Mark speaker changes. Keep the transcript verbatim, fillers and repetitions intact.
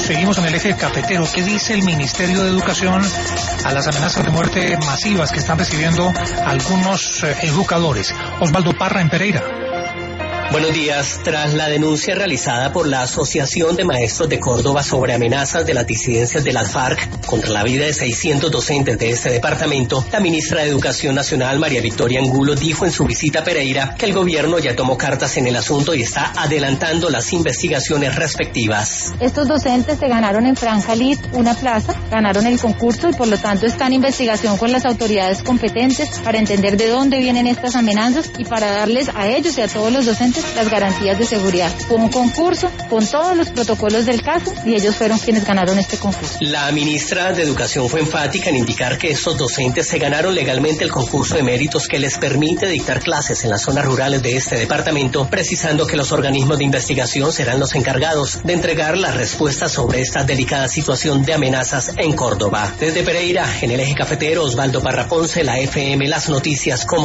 Speaker 1: Seguimos en el eje cafetero. ¿Qué dice el Ministerio de Educación a las amenazas de muerte masivas que están recibiendo algunos eh, educadores? Osvaldo Parra en Pereira.
Speaker 2: Buenos días. Tras la denuncia realizada por la Asociación de Maestros de Córdoba sobre amenazas de las disidencias de las FARC contra la vida de seiscientos docentes de este departamento, la ministra de Educación Nacional, María Victoria Angulo, dijo en su visita a Pereira que el gobierno ya tomó cartas en el asunto y está adelantando las investigaciones respectivas.
Speaker 3: Estos docentes se ganaron en Franja Lid una plaza, ganaron el concurso y por lo tanto está en investigación con las autoridades competentes para entender de dónde vienen estas amenazas y para darles a ellos y a todos los docentes las garantías de seguridad. Fue un concurso con todos los protocolos del caso y ellos fueron quienes ganaron este concurso.
Speaker 2: La ministra de Educación fue enfática en indicar que estos docentes se ganaron legalmente el concurso de méritos que les permite dictar clases en las zonas rurales de este departamento, precisando que los organismos de investigación serán los encargados de entregar las respuestas sobre esta delicada situación de amenazas en Córdoba. Desde Pereira, en el eje cafetero, Osvaldo Parra Ponce, la F M, las noticias como